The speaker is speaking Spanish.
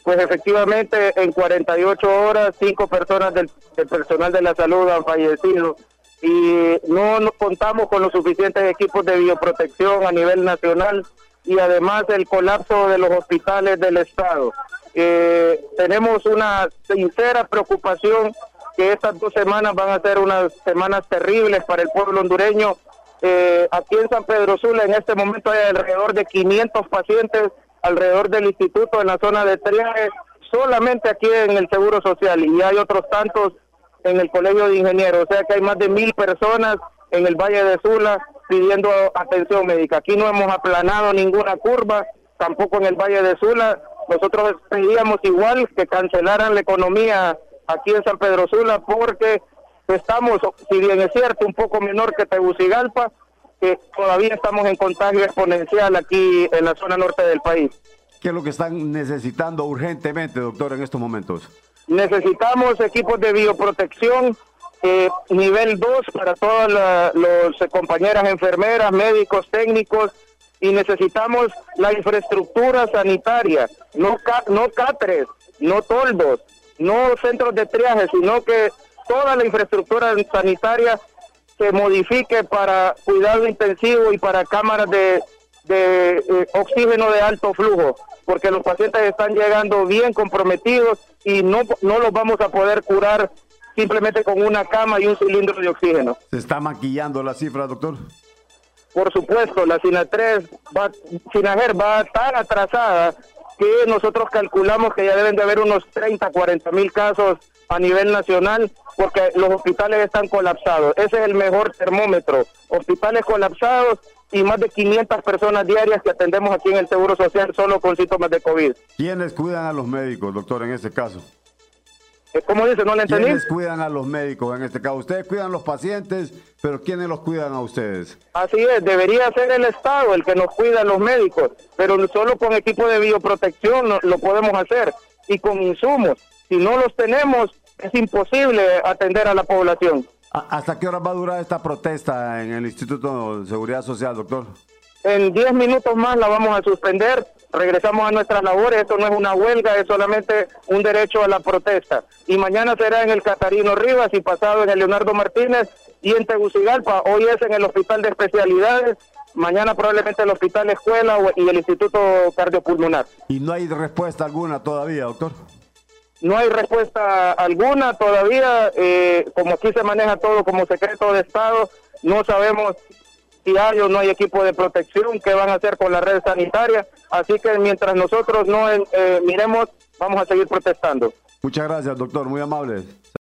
pues efectivamente en 48 horas 5 personas del personal de la salud han fallecido y no contamos con los suficientes equipos de bioprotección a nivel nacional y además el colapso de los hospitales del estado. Tenemos una sincera preocupación que estas 2 semanas van a ser unas semanas terribles para el pueblo hondureño. Aquí en San Pedro Sula en este momento hay alrededor de 500 pacientes alrededor del instituto en la zona de triaje, solamente aquí en el Seguro Social, y hay otros tantos en el Colegio de Ingenieros, o sea que hay más de 1000 personas en el Valle de Sula pidiendo atención médica. Aquí no hemos aplanado ninguna curva, tampoco en el Valle de Sula. Nosotros pedíamos igual que cancelaran la economía aquí en San Pedro Sula porque estamos, si bien es cierto, un poco menor que Tegucigalpa, que todavía estamos en contagio exponencial aquí en la zona norte del país. ¿Qué es lo que están necesitando urgentemente, doctor, en estos momentos? Necesitamos equipos de bioprotección nivel 2 para todas las compañeras enfermeras, médicos, técnicos, y necesitamos la infraestructura sanitaria, no cáteres, no toldos, no centros de triaje, sino que toda la infraestructura sanitaria se modifique para cuidado intensivo y para cámaras de oxígeno de alto flujo, porque los pacientes están llegando bien comprometidos y no los vamos a poder curar simplemente con una cama y un cilindro de oxígeno. ¿Se está maquillando la cifra, doctor? Por supuesto, la SINAGER va tan atrasada que nosotros calculamos que ya deben de haber unos 30-40 mil casos a nivel nacional, porque los hospitales están colapsados. Ese es el mejor termómetro. Hospitales colapsados y más de 500 personas diarias que atendemos aquí en el Seguro Social solo con síntomas de COVID. ¿Quiénes cuidan a los médicos, doctor, en este caso? ¿Cómo dice? ¿No le entendí? ¿Quiénes cuidan a los médicos en este caso? Ustedes cuidan a los pacientes, pero ¿quiénes los cuidan a ustedes? Así es, debería ser el Estado el que nos cuida a los médicos, pero solo con equipo de bioprotección lo podemos hacer y con insumos. Si no los tenemos, es imposible atender a la población. ¿Hasta qué hora va a durar esta protesta en el Instituto de Seguridad Social, doctor? En 10 minutos más la vamos a suspender, regresamos a nuestras labores. Esto no es una huelga, es solamente un derecho a la protesta. Y mañana será en el Catarino Rivas y pasado en el Leonardo Martínez y en Tegucigalpa. Hoy es en el Hospital de Especialidades, mañana probablemente el Hospital Escuela y el Instituto Cardiopulmonar. ¿Y no hay respuesta alguna todavía, doctor? No hay respuesta alguna todavía, como aquí se maneja todo como secreto de Estado, no sabemos si hay o no hay equipo de protección, qué van a hacer con la red sanitaria, así que mientras nosotros no miremos, vamos a seguir protestando. Muchas gracias, doctor, muy amable.